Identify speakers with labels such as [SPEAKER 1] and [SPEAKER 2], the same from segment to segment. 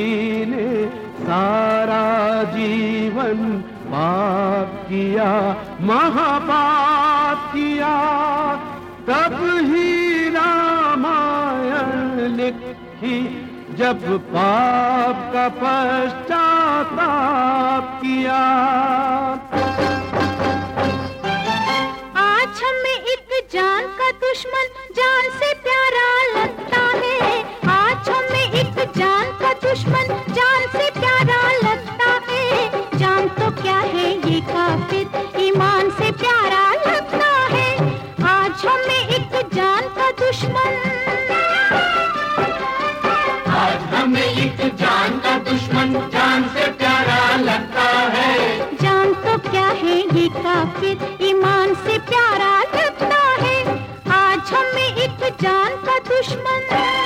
[SPEAKER 1] ने सारा जीवन पाप किया, महापाप किया, तब ही रामायण लिखी, जब पाप का पश्चाताप किया।
[SPEAKER 2] आज हमें एक जान का दुश्मन जान से प्यारा लगता है। आज हमें एक जान का दुश्मन जान से प्यारा लगता है। जान तो क्या है ये काफिर ईमान से प्यारा लगता है। आज हमें एक जान का दुश्मन,
[SPEAKER 3] आज हमें एक जान का दुश्मन जान से प्यारा लगता है।
[SPEAKER 2] जान तो क्या है ये काफिर ईमान से प्यारा लगता है। आज हमें एक जान का दुश्मन।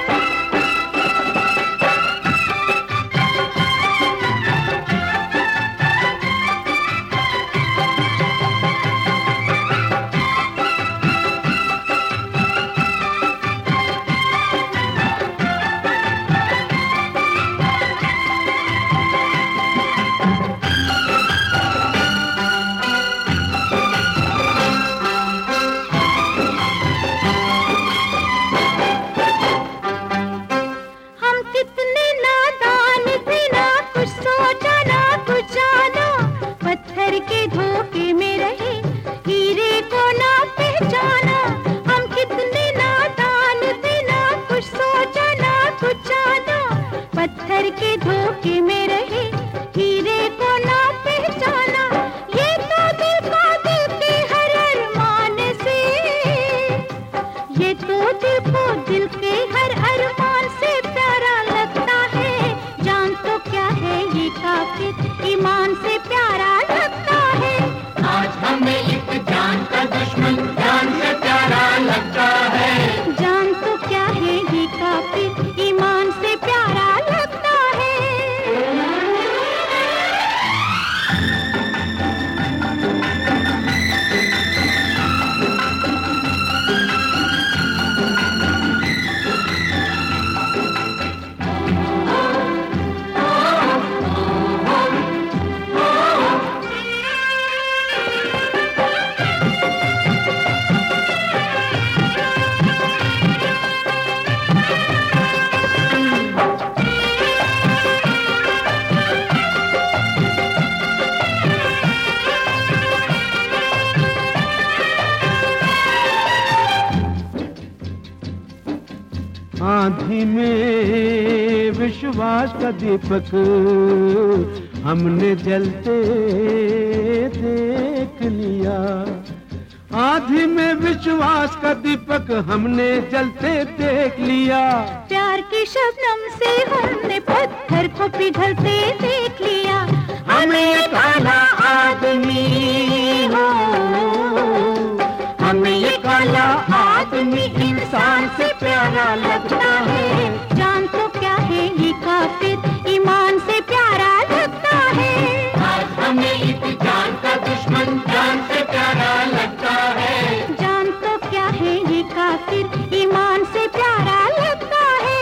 [SPEAKER 2] पत्थर के धोखे में रहे हीरे को ना पहचाना। ये तो दिल को दिल के हर अरमान से, ये तो दिल को दिल के हर अरमान से प्यारा लगता है। जान तो क्या है ये काफिर ईमान से प्यारा लगता है।
[SPEAKER 3] आज हमें एक जान का दुश्मन जान से प्यारा लगता है।
[SPEAKER 2] जान तो क्या है ये काफिर ईमान से प्यारा लगता है।
[SPEAKER 1] आँधी में विश्वास का दीपक हमने जलते देख लिया। आँधी में विश्वास का दीपक हमने जलते देख लिया।
[SPEAKER 2] प्यार की शबनम से हमने पत्थर को पिघलते देख लिया।
[SPEAKER 1] हमें ये काला आदमी हो, हमें ये काला आदमी इंसान से प्यारा लगता है।
[SPEAKER 2] जान तो क्या है ये काफिर ईमान से प्यारा लगता है।
[SPEAKER 3] आज हमें एक जान का दुश्मन जान से प्यारा लगता है।
[SPEAKER 2] जान तो क्या है ये काफिर ईमान से प्यारा लगता है।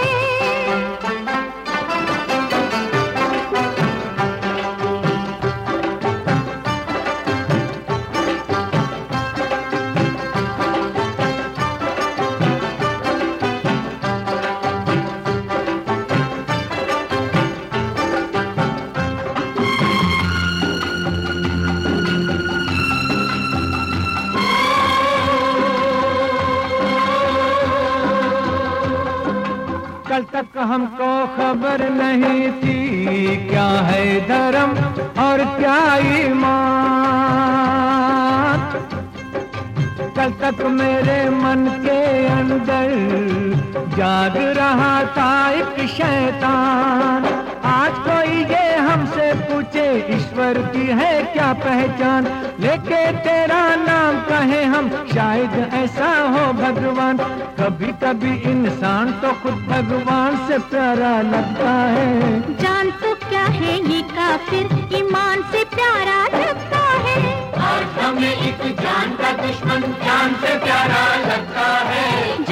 [SPEAKER 1] कल तक हमको खबर नहीं थी क्या है धर्म और क्या ईमान। कल तक मेरे मन के अंदर जाग रहा था एक शैतान। आज कोई ये हमसे पूछे ईश्वर की है क्या पहचान, लेके तेरा नाम कहे हम शायद ऐसा हो भगवान। कभी कभी इंसान तो खुद भगवान से प्यारा लगता है।
[SPEAKER 2] जान तो क्या है ये काफिर ईमान से प्यारा लगता है।
[SPEAKER 3] आज हमें एक जान का दुश्मन जान से प्यारा लगता है।